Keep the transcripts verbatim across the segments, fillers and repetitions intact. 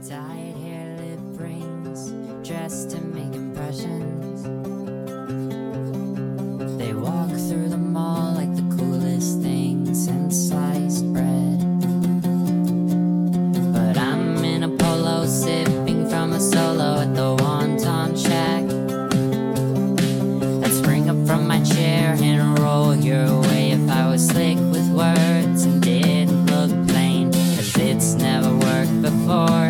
Dyed hair, lip rings, dressed to make impressions. They walk through the mall like the coolest things and sliced bread. But I'm in a polo sipping from a solo at the Wonton Shack. I'd spring up from my chair and roll your way if I was slick with words and didn't look plain, 'cause it's never worked before.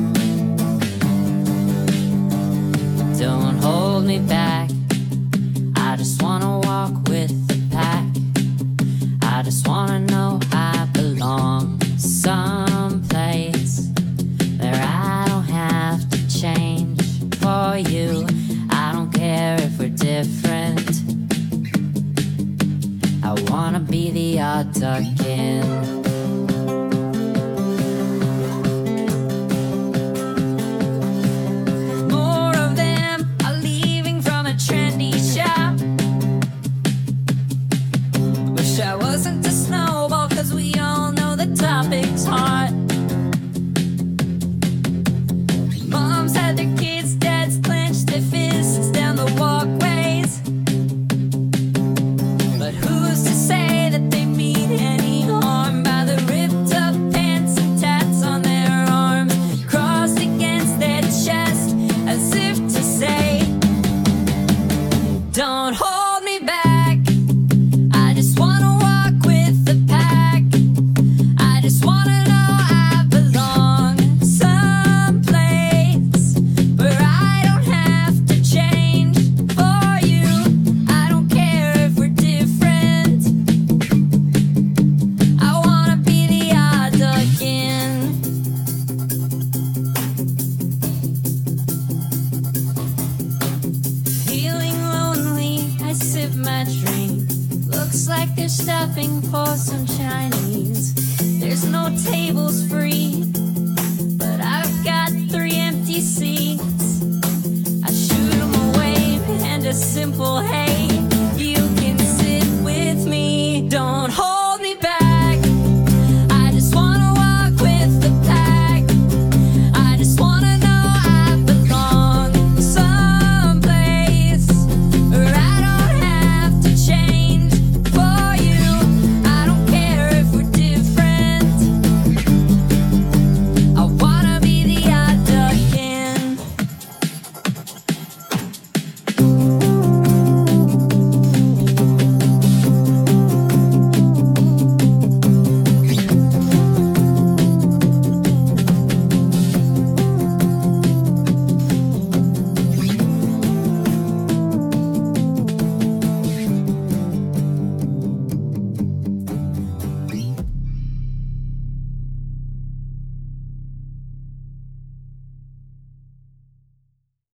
Don't hold me back, I just wanna walk with the pack. I just wanna know I belong someplace where I don't have to change for you. I don't care if we're different, I wanna be the odd duck in. I wasn't a snowball, 'cause we all know the topic's hot. Moms had their kids, dads clenched their fists down the walkways. But who's to say that they mean any harm by the ripped up pants and tats on their arms, crossed against their chest as if to say, don't hold me back, I just wanna my drink. Looks like they're stuffing for some Chinese. There's no tables free, but I've got three empty seats. I shoot them away and a simple hey, you can sit with me. Don't hold